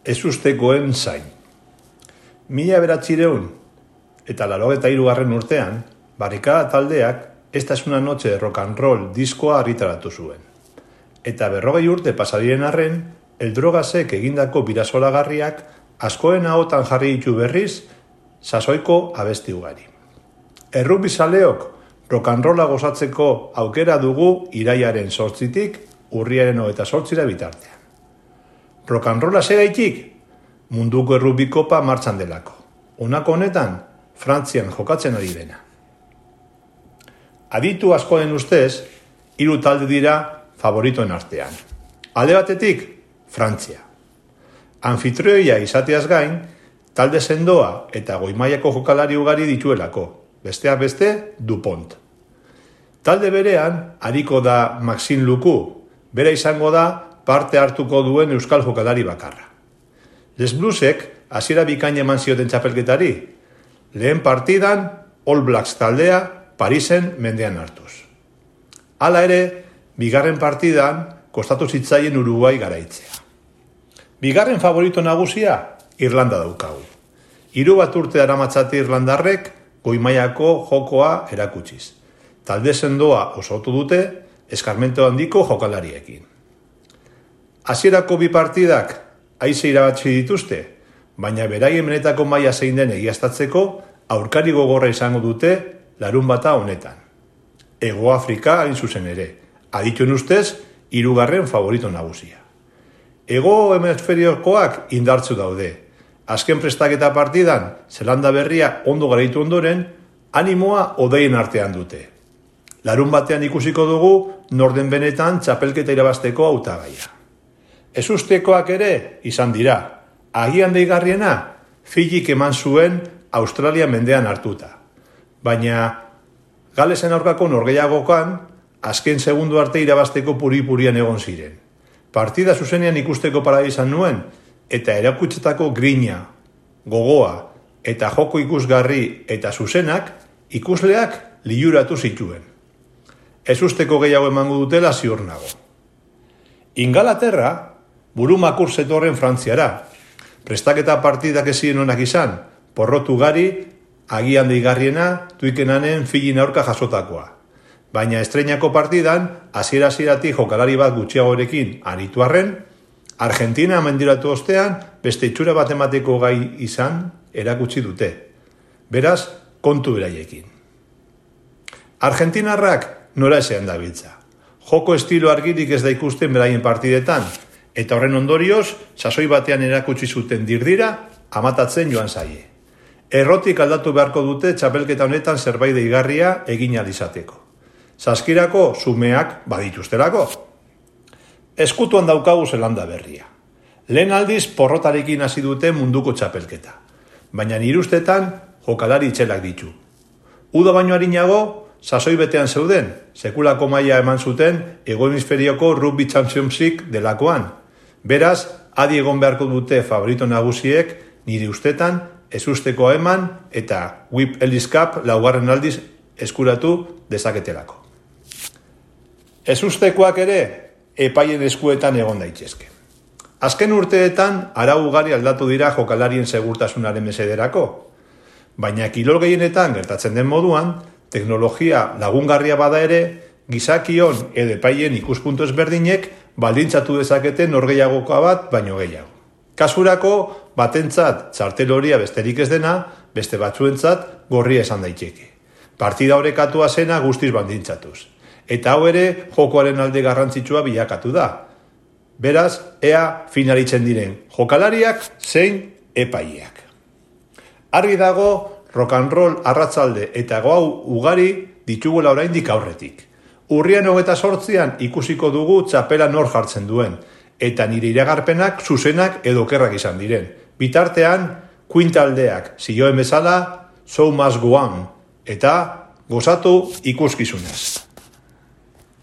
ezustekoen zain. 1983 urtean, Barrikada taldeak Esta es una noche de rock and roll diskoa argitaratu zuen. Eta 40 urte pasadiren arren, Eldrogasek egindako birazolagarriak askoen ahotan jarri ditu berriz sasoiko abesti ugari. Errugbizaleok rock and rolla gozatzeko aukera dugu irailaren 8tik urriaren 28ra bitartean. Rock and rolla segaitik munduko errugbi kopa martxan delako. Honako honetan Frantzian jokatzen ari dena. Aditu askoen ustez, 3 talde dira favoritoen artean. Alde batetik, Frantzia. Anfitrioia izateaz gain, talde sendoa eta goi-mailako jokalari ugari dituelako, besteak beste Dupont. Talde berean, ariko da Maxime Lucu, bera izango da parte hartuko duen euskal jokalari bakarra. Les Bluesek hasiera bikain eman zioten txapelketari, lehen partidan All Blacks taldea Parisen mendean hartuz. Hala ere, bigarren partidan kostatu zitzaien Uruguai garaitzea. Bigarren favorito nagusia Irlanda daukagu. 3 bat urte daramatzate irlandarrek goi-mailako jokoa erakutsiz. Talde sendoa osotu dute eskarmento handiko jokalariekin. Hasierako 2 partidak haize irabatzi dituzte, baina beraien benetako maila zein den egiaztatzeko aurkari gogorra izango dute larunbata honetan. Hego Afrika hain zuzen ere, adituen ustez 3. favorito nagusia. Hego hemisferiokoak indartzu daude. Azken prestaketa partidan, Zelanda berria ondo garaitu ondoren, animoa odeien artean dute. Larunbatean ikusiko dugu norden benetan txapelketa irabazteko hautagaia. Ezustekoak ere izan dira. Agian deigarriena, Fijik eman zuen Australia mendean hartuta. Baina Galesen aurkako norgehiagokan azken segundu arte irabazteko puri-purian egon ziren. Partida zuzenean ikusteko parada izan nuen eta erakutsetako grina, gogoa eta joko ikusgarri eta zuzenak ikusleak liuratu zituen. Ezusteko gehiago emango dutela ziur nago. Ingalaterra burumakur zetorren Frantziara. Prestaketa partidak ezien onak izan, porrotu gari, agian deigarriena tuikenanen Fijin aurka jasotakoa. Baina estreinako partidan, hasiera-hasieratik jokalari bat gutxiagorekin aritu arren, Argentina mendiratu ostean beste itxura bat emateko gai izan erakutsi dute. Beraz, kontu beraiekin. Argentinarrak nora ezean dabiltza. Joko estilo argirik ez da ikusten beraien partidetan, eta horren ondorioz, sasoi batean erakutsi zuten dirdira, amatatzen joan zaie. Errotik aldatu beharko dute txapelketa honetan zerbait deigarria egin ahal izateko. Saskirako zumeak badituztelako. Eskutuan daukagu Zelanda berria. Lehen aldiz porrotarekin hasi dute munduko txapelketa. Baina nire ustetan jokalari itxelak ditu. Uda baino harinago, sasoi betean zeuden, sekulako maila eman zuten Hego Hemisferioko Rugby Championship delakoan. Beraz, adi egon beharko dute favorito nagusiek nire ustetan ezustekoa eman eta Whip Ellis Cup 4. aldiz eskuratu dezaketelako. Ezustekoak ere epaien eskuetan egon daitezke. Azken urteetan arau ugari aldatu dira jokalarien segurtasunaren mesederako, baina kirol gehienetan gertatzen den moduan, teknologia lagungarria bada ere, gizakion edo epaien ikuspuntu ezberdinek baldintzatu dezaketen norgehiagokoa bat baino gehiago. Kasurako, batentzat txartel horia besterik ez dena, beste batzuentzat gorria esan daiteke. Partida orekatua zena guztiz baldintzatuz. Eta hau ere jokoaren alde garrantzitsua bilakatu da. Beraz, ea finalitzen diren jokalariak zein epaileak. Argi dago rock and roll arratzalde eta gau ugari ditugula oraindik aurretik. Urrian 28an ikusiko dugu txapela nor jartzen duen, eta nire iragarpenak zuzenak edo okerrak izan diren. Bitartean, Queen taldeak zioen bezala, So Must Go On, eta gozatu ikuskizunez.